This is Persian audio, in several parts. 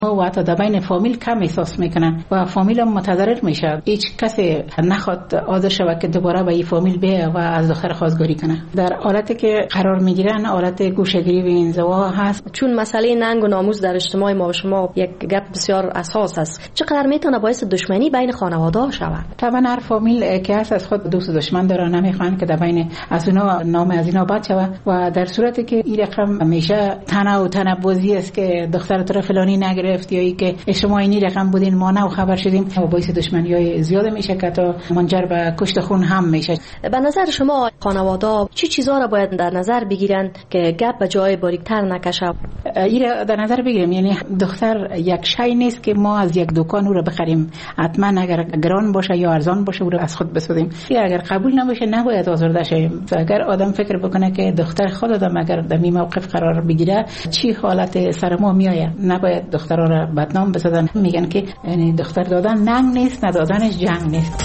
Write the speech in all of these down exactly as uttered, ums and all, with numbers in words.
و حتی در بین فامیل کم احساس میکنن و فامیل هم متضرر میشه. هیچ کسی نخواد عادت شود که دوباره به این فامیل بیه و از دختر خواستگاری کنه. در حالتی که قرار میگیرن حالت گوشه‌گیری و انزوا هست. چون مسئله ننگ و ناموس در اجتماع ما و شما یک گپ بسیار اساس است، چقدر میتونه باعث دشمنی بین خانواده شود؟ طبعا هر فامیل که هست از خود دوست دشمن داره، نمیخوان که در بین از اینا نام از اینا بد شود و در صورتی که این رقم همیشه تنه و تنبوزی است که دختر طرف فلانی نگرفت یا ای که شما این رقم بودین ما نه خبر شدیم و باعث دشمنی‌های زیاد میشه که تا منجر به کشت خون هم میشه. به نظر شما خانواده چی چیزا را باید در نظر بگیرن که گپ به جای باریک‌تر نکشه؟ این در نظر بگیریم، یعنی دختر یک شی نیست که ما از یک دکان او را بخریم، حتما اگر گران باشه یا ارزان باشه او را از خود بسازیم. اگر قبول نباشه نباید آزرده شیم. اگر آدم فکر بکنه که دختر خود آدم اگر در این موقف قرار بگیره چی حالت سر ما میآید، نباید دخترها را بدنام بسازن. میگن که یعنی دختر دادن ننگ نیست، ندادنش جنگ نیست.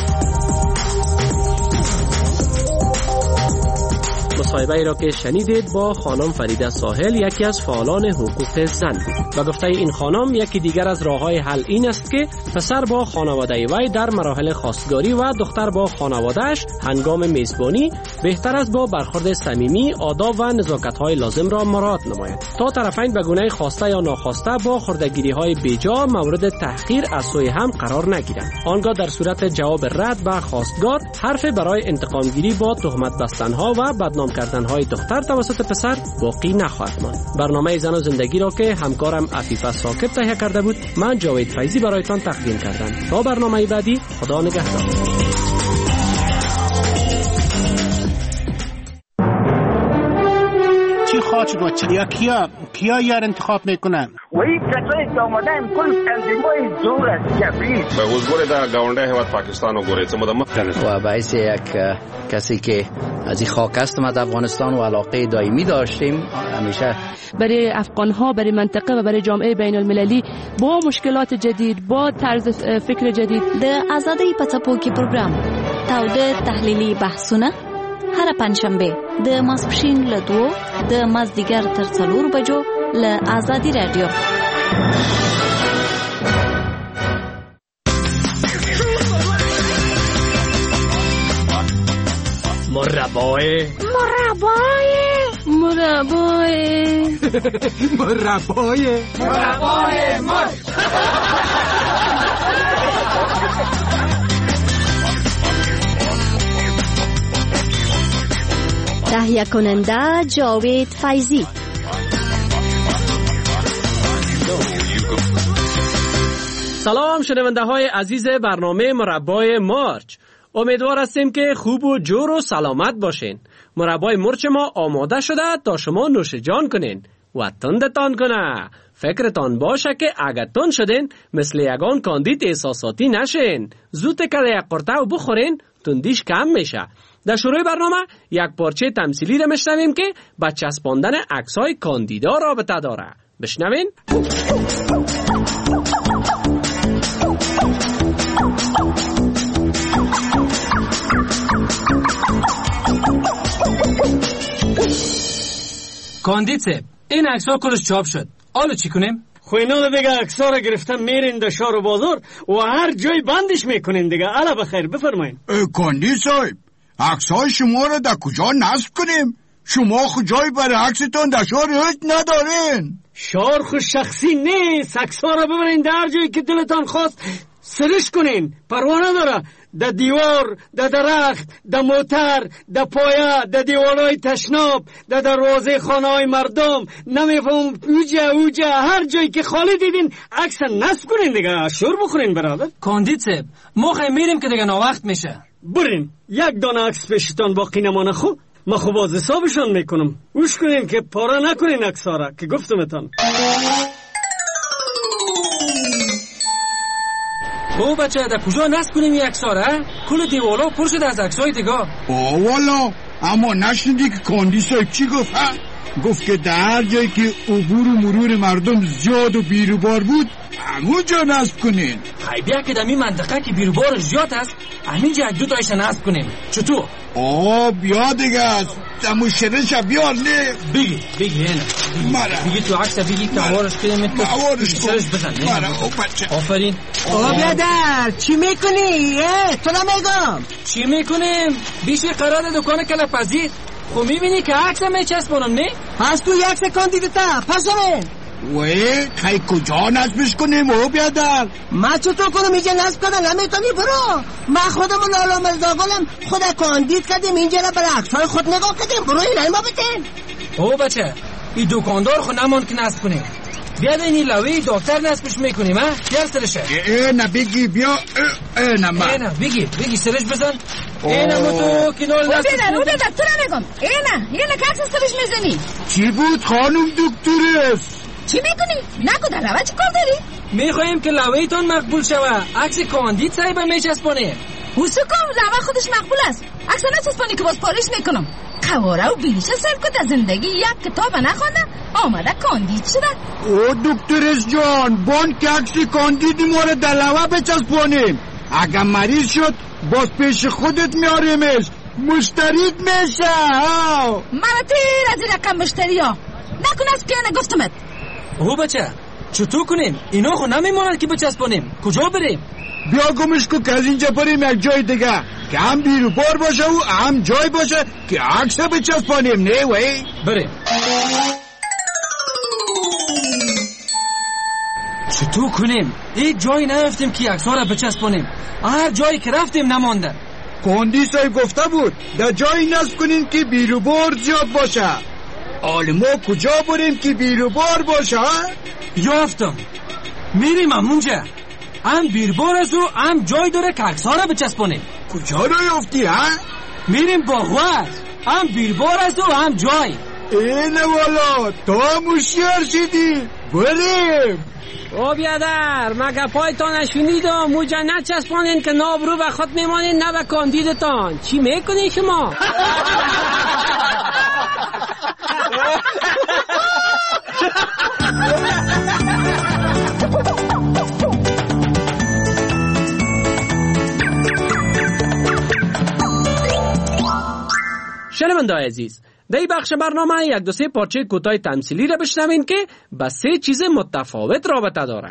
مصاحبه ای را که شنیدید با خانم فریده ساحل، یکی از فعالان حقوق زن بود. و گفته این خانم یکی دیگر از راه‌های حل این است که پسر با خانواده وی در مراحل خواستگاری و دختر با خانواده‌اش هنگام میزبانی بهتر است با برخورد صمیمی آداب و نزاکت‌های لازم را مراعات نماید تا طرفین به گونه خواسته یا ناخواسته با خردگیری‌های بیجا مورد تحقیر از سوی هم قرار نگیرند. آنگاه در صورت جواب رد به خواستگار حرف برای انتقامگیری با تهمت بستن‌ها و بدنام کردن‌های دختر توسط پسر باقی نخواهد ماند. برنامه زن و زندگی را که همکارم عفیفه ثاقب تهیه کرده بود، من جاوید فیضی برایتان تقدیم کردم. تا برنامه بعدی، خدا نگهدار. چی خواهد بچه یا کیا کیا یار انتخاب میکنن و این کسایی که آمدن کل تنظیمای زور است جبریست به حضور در گاونده هوت پاکستان و گوریت مدام و باعث یک کسی که از این خاک است ما در افغانستان و علاقه دائمی داشتیم همیشه برای افغان‌ها، برای منطقه و برای جامعه بین المللی با مشکلات جدید، با طرز فکر جدید د آزادۍ په څپو کې پروګرام تاوده تحلیلي بحثونه هر پنځشنبه د ماسپښین له دوه د مازدیګر تر څلور بجو له آزادي رادیو. مربای مربای مربای مربای مربای مر تهیه کننده جاوید فیضی. سلام شنونده های عزیز برنامه مربای مارچ، امیدوار هستیم که خوب و جور و سلامت باشین. مربای مرچ ما آماده شده تا شما نوش جان کنین و تندتان کنه. فکرتان باشه که اگر تند شدین مثل یگان کاندید احساساتی نشین. زود که یک قرطه و بخورین تندیش کم میشه. در شروع برنامه یک پارچه تمثیلی را میشنویم که با چسباندن عکس‌های کاندیدا رابطه داره. بشنوین. کاندید صاحب، این عکس‌ها کلش چاپ شد. حالا چی کنیم؟ خو اینا دیگه عکس‌ها را گرفتن میرین در شهر و بازار و هر جای بندش میکنین دیگه. الا بخیر بفرمایین. کاندید صاحب، عکس‌های شما را در کجا نصب کنیم؟ شما خو جای برای عکستون در شهر هیچ ندارین. شهر خو شخصی نیست، عکس‌ها را ببرین در هر جایی که دلتان خواست سرش کنین، پروا نداره. در دیوار، در درخت، در موتر، در پایه، در دیوارهای تشناب، در دروازه خانه‌های مردم، نمیفهم اوجه اوجه هر جایی که خالی دیدین عکس نصب کنین دیگه. شور بخورین برادر. کاندید صاحب، ما خیلی میریم که دیگه ناوقت میشه. برین، یک دانه عکس پیشتان باقی نمانه. خو ما خو باز حسابشان میکنم. اوش کنین که پاره نکنین عکس‌ها را که گفتمتان. او بچه در کجا نصب کنیم این عکس‌ها را؟ کل دیوالا پر شده از عکس‌های دیگه. آه والا، اما نشنیدی که کاندید صاحب چی گفت؟ گفت که در هر جایی که عبور و مرور مردم زیاد و بیروبار بود همونجا نصب کنین. خیلی بیا که دمی منطقه که بیروبارش زیاد است همینجا یک دو تایش نصب کنیم. چطور؟ آه بیا دیگه است دمو شرش بیار لی بگی بگی اینه مرا بگی تو عکس بگی که عوارش کنیم عوارش کن شرش بزن مرا او بچه آفرین. آقا بیادر چی میکنی؟ تو نمیگم چی میکنیم؟ بیشی قرار دکان کلپزید خب میبینی که عکس همه چسبونم نه؟ پس تو یک سکان دیدتا پس همین وی خیلی کجا نصبش کنیم او بیادر؟ ما چطور کنم اینجا نصب کنم نمیتونی برو. ما خودمون لالا مرزاگلم خود کاندید کردیم اینجا را برای عکسای خود نگاه کردیم. برو این ما بتین. او بچه این دکاندار خود نمان که نصب کنیم. بیاد اینی لوی دکتر نصبش میکنیم ها؟ بیار سرشه ای نه بگی بیا ای نه ما ای نه بگی بگی سرش بزن. ای نه متو کنال نصبش کنیم. او بیدر تو نمیگم. ای نه یه نه که عکس سرش میزنی. چی بود خانم دکتر است؟ چی میکنی؟ نکو در لوه چی کار داری؟ میخواییم که لوهیتون مقبول شوه. عکس کاندید صاحبه میچسبونه. حسو کن لوه خودش مقبول است. عکس نچسبانی که باز پالیش میکنم. قواره و بینیشه سر کن از زندگی یک کتاب نخونده آمده کاندید شده. او دکترش جان بان که عکس کاندید ماره در لوه بچسبانیم. اگر مریض شد باز پیش خودت میاریمش مشتریت میشه. من تیر از این رقم مشتری ها نکن از که نگفتمت. او بچه چطور کنیم؟ اینا خو نمیماند که بچسبانیم. کجا بریم؟ بیا گمش کو که از اینجا بریم یک جای دیگه که هم بیرو بار باشه و هم جای باشه که عکس بچسبانیم. نه وی بریم. چطور کنیم؟ این جایی نرفتیم که عکس‌ها را بچسبانیم. هر جایی که رفتیم نمانده. کاندید صاحب گفته بود در جایی نصب کنیم که بیرو بار زیاد باشه. حالا ما کجا بریم که بیرو بار باشه؟ یافتم میریم همونجا. هم بیربار است و هم جای داره که عکس‌ها را بچسبانیم. کجا رو یافتی ها؟ میریم باغوار. هم بیربار است و هم جای. اینه والا تو هم هوشیار شدی. بریم. او بیادر مگه پایتان نشونیدم موجا نچسبانین که نابرو به خود میمانین نه به کاندیدتان. چی میکنین شما؟ شنونده‌های عزیز در این بخش برنامه یک دو سه پارچه کوتاه تمثیلی را بشنوین که با سه چیز متفاوت رابطه داره.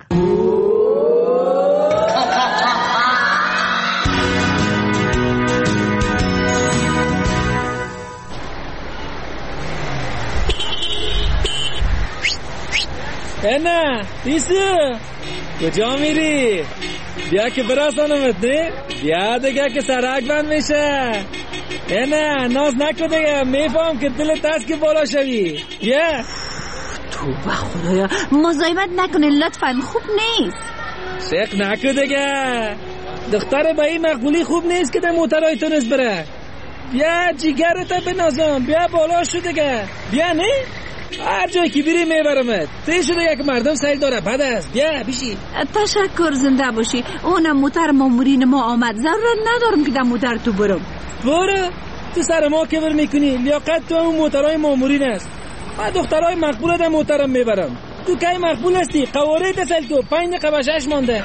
نه ایسو کجا میری؟ بیا که براسانمت نه؟ بیا دیگه که سرک بند میشه. نه ناز نکن دیگه میفهم که دلت هست که بالا شوی. بیا تو به خدایا مزاحمت نکنه لطفا خوب نیست. شک نکن دیگه دختر با این مقبولی خوب نیست که در موترهای تونست بره. بیا جیگرتا بنازم بیا بالا شو دیگه. بیا نه هر جایی که بری میبرمت. تی شده یک مردم سعی داره بد است. بیا بیشی. تشکر زنده باشی. اونم موتر مامورین ما آمد ضرورت ندارم که در موتر تو برم. برو تو سر ما کبر میکنی. لیاقت تو همون موترهای مامورین است. من دخترهای مقبول در موترم میبرم. تو کی مقبول هستی؟ قواره تسل تو پنج دقیقه و شش مانده.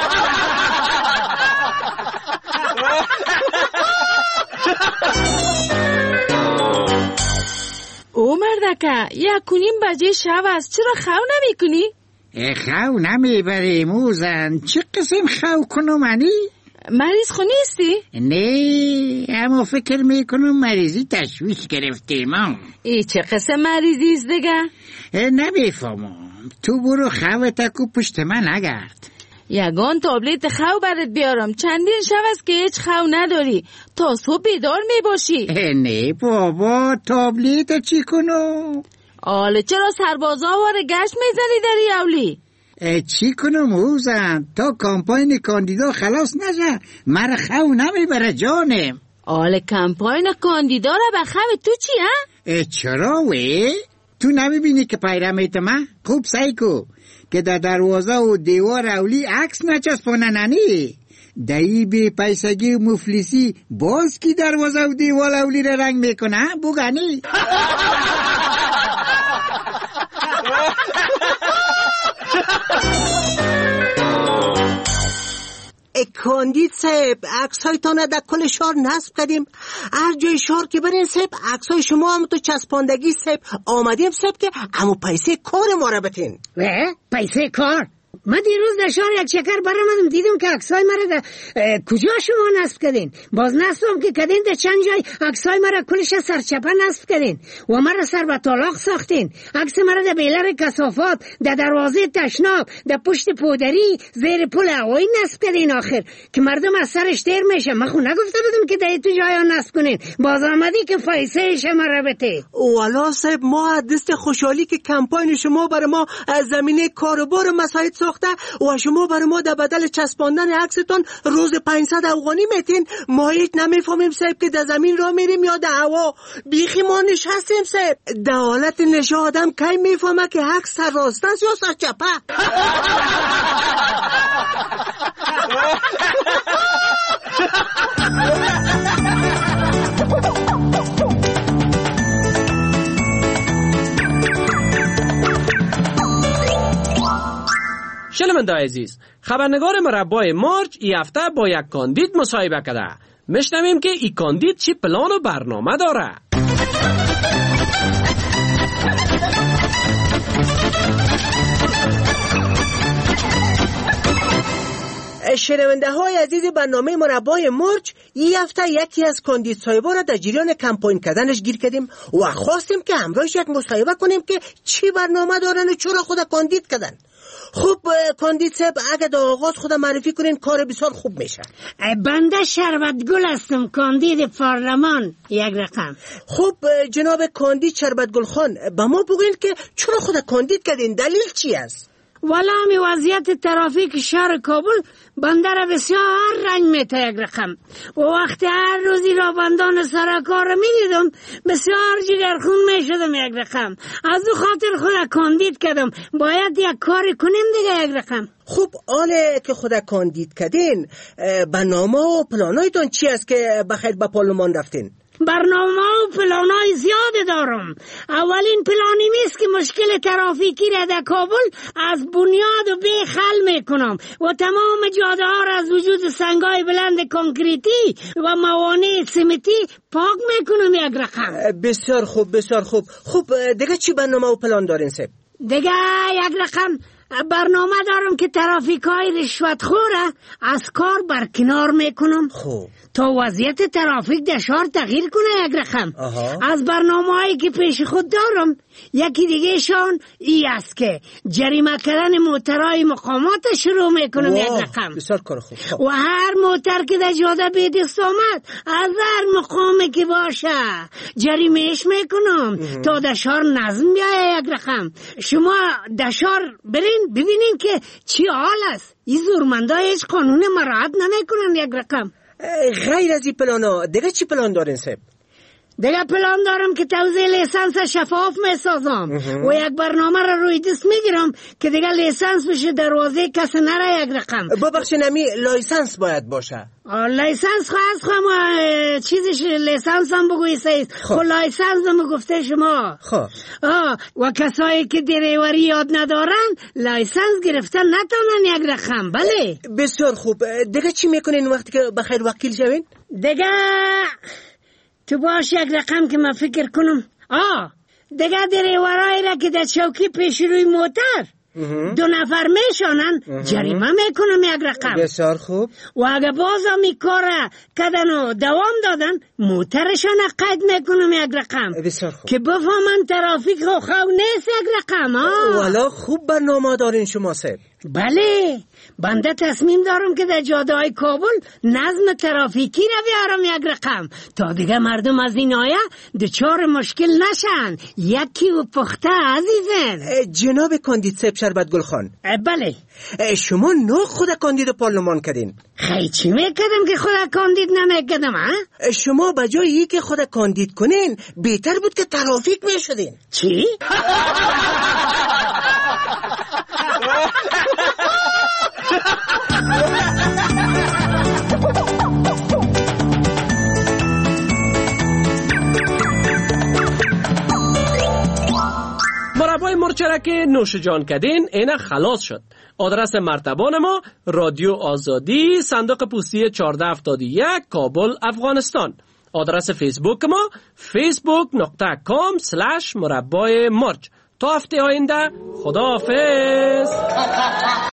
او مردکه یک کنیم بجه شب است چرا خو نمی کنی؟ خو نمی بریم اوزن. چه قسم خو کنم انی؟ مریض خو نیستی؟ نه اما فکر میکنم مریضی تشویش گرفته من. ای چه قسم مریضی است دیگه؟ نمیفهمم. تو برو خو تکو پشت من نگرد. یگان تابلت خو برات بیارم. چندین شب است که هیچ خو نداری. تا صبح بیدار می باشی. نه بابا تابلت چی کنم؟ آله چرا سربازا واره گشت میزنی داری اولی؟ چی کنم اوزن تا کامپاین کاندیدا خلاص نشه مرا خو نمیبره جانم. آله کامپاین کاندیدا را به خو تو چی ها؟ چرا وی؟ تو نمیبینی که پیرمیت من؟ خوب سعی کو که در دروازه و دیوار اولی عکس نچسباننی. دایی بی پیسگی و مفلسی باز کی دروازه و دیوار اولی را رنگ میکنه بگنی. کاندید صاحب عکسای تانه در کل شهر نصب کردیم. هر جای شهر که برین صاحب عکسای شما هم تو چسباندگی صاحب آمدیم صاحب که همو پیسه کار ما را بتین. و پیسه کار؟ من دیروز در شهر یک چکر برآمدم دیدم که عکسای مرا در کجا شما نصب کردین؟ باز نصبم که کردین در چند جای عکسای مرا کلش سرچپه نصب کردین و مرا سر به طلاق ساختین. عکس مرا در بیلر کثافات، در دروازه تشناب، در پشت پودری، زیر پل هوایی نصب کردین آخر که مردم از سرش تیر میشه. من خو نگفته بودم که در تو جایا نصب کنین. باز آمدی که فایسه شما را بته. والا صاحب ما دست خوشحالی که کمپاین شما برای ما از زمینه کاروبار مساعد ساخته و شما برای ما در بدل چسباندن عکستون روز پانصد افغانی میتین. ما هیچ نمیفهمیم صاحب که در زمین را میریم یا در هوا. بیخی ما نشستیم صاحب. در حالت نشه آدم کی میفهمه که عکس سر راست است یا سر چپه. شنونده‌های عزیز، خبرنگار مربع مارچ این هفته با یک کاندید مصاحبه کرده. میشنویم که این کاندید چی پلان و برنامه داره. شنونده های عزیز برنامه مربع مارچ، این هفته یکی از کاندید صاحبا را در جریان کمپاین کردنش گیر کردیم و خواستیم که همراهش یک مصاحبه کنیم که چی برنامه دارن و چرا خود کاندید کردن. خب کاندید صاحب اگه در آغاز خود معرفی کنین کار بسیار خوب میشه. بنده شربتگل هستم، کاندید پارلمان یک رقم. خب جناب کاندید شربتگل خان، به ما بگوین که چرا خود کاندید کردین؟ دلیل چی است؟ والا می وضعیت ترافیک شهر کابل بنده را بسیار رنج میته یک رقم و وقتی هر روزی را بندان سرکار را می دیدم بسیار جگرخون می شدم یک رقم. از دو خاطر خود کاندید کردم باید یک کاری کنیم دیگه یک رقم. خب آله که خود کاندید کردین، برنامه و پلانایتون چی است که بخیر به پارلمان رفتین؟ برنامه و پلانای زیاده دارم. اولین پلانی میست که مشکل ترافیکی را در کابل از بنیاد و بیخ حل میکنم و تمام جاده ها را از وجود سنگای بلند کنکریتی و موانع سمنتی پاک میکنم یک رقم. بسیار خوب بسیار خوب. خوب دیگه چی برنامه و پلان دارین سب؟ دیگه یک رقم برنامه دارم که ترافیک های رشوت خوره از کار برکنار میکنم. خوب تا وضعیت ترافیک در شهر تغییر کنه یک رقم. از برنامه هایی که پیش خود دارم یکی دیگه شان ای است که جریمه کردن موترهای مقامات شروع میکنم یک رقم. بسیار کار خوب. و هر موتر که در جاده به دست آمد از هر مقامی که باشه جریمهش میکنم تا در شهر نظم بیایه یک رقم. شما در شهر برین ببینین که چی حال است. این زورمنده هیچ قانون مراعات نمیکنن یک رقم. غیر از این پلانا دیگه چی پلان دارین سب؟ دیگه پلان دارم که توزیع لیسانس شفاف میسازم و یک برنامه را روی دست میگیرم که دیگه لیسانس بشه دروازه کسی نره یک رقم. ببخشید نمی لیسانس باید باشه. لیسانس خواست خواهم چیزش لیسانس هم بگوی سید. خب لیسانس هم گفته شما. خب و کسایی که دریوری یاد ندارن لیسانس گرفتن نتونن یک رقم. بله بسیار خوب. دیگه چی میکنین وقتی که بخیر وکیل شوین؟ دیگه تو باش یک رقم که من فکر کنم. آه دیگه دریورایی را که در چوکی پیش روی موتر دو نفر میشانن جریمه میکنم یک رقم. بسیار خوب. و اگه باز هم این کار کردن و دوام دادن موترشان قید میکنم یک رقم. بسیار خوب. که بفهمن ترافیک خو خو نیست یک رقم. والا خوب برنامه دارین شما سب. بله بنده تصمیم دارم که در جاده های کابل نظم ترافیکی را بیارم یک رقم تا دیگه مردم از این آیه دچار مشکل نشن. یکی و پخته عزیزن. جناب کاندید صاحب شربتگل خان، بله شما نو خود کاندید پارلمان کردین. خیلی چی میکردم که خود کاندید نمیکردم؟ شما بجایی که خود کاندید کنین بهتر بود که ترافیک میشدین. چی؟ مربای مرچ را که نوش جان کردین اینا خلاص شد آدرس مرتبان ما رادیو آزادی، صندوق پستی چهارده هفتاد و یک، کابل، افغانستان. آدرس فیسبوک ما فیسبوک نقطه کام سلش مربع مرج. تا هفته آینده خداحافظ.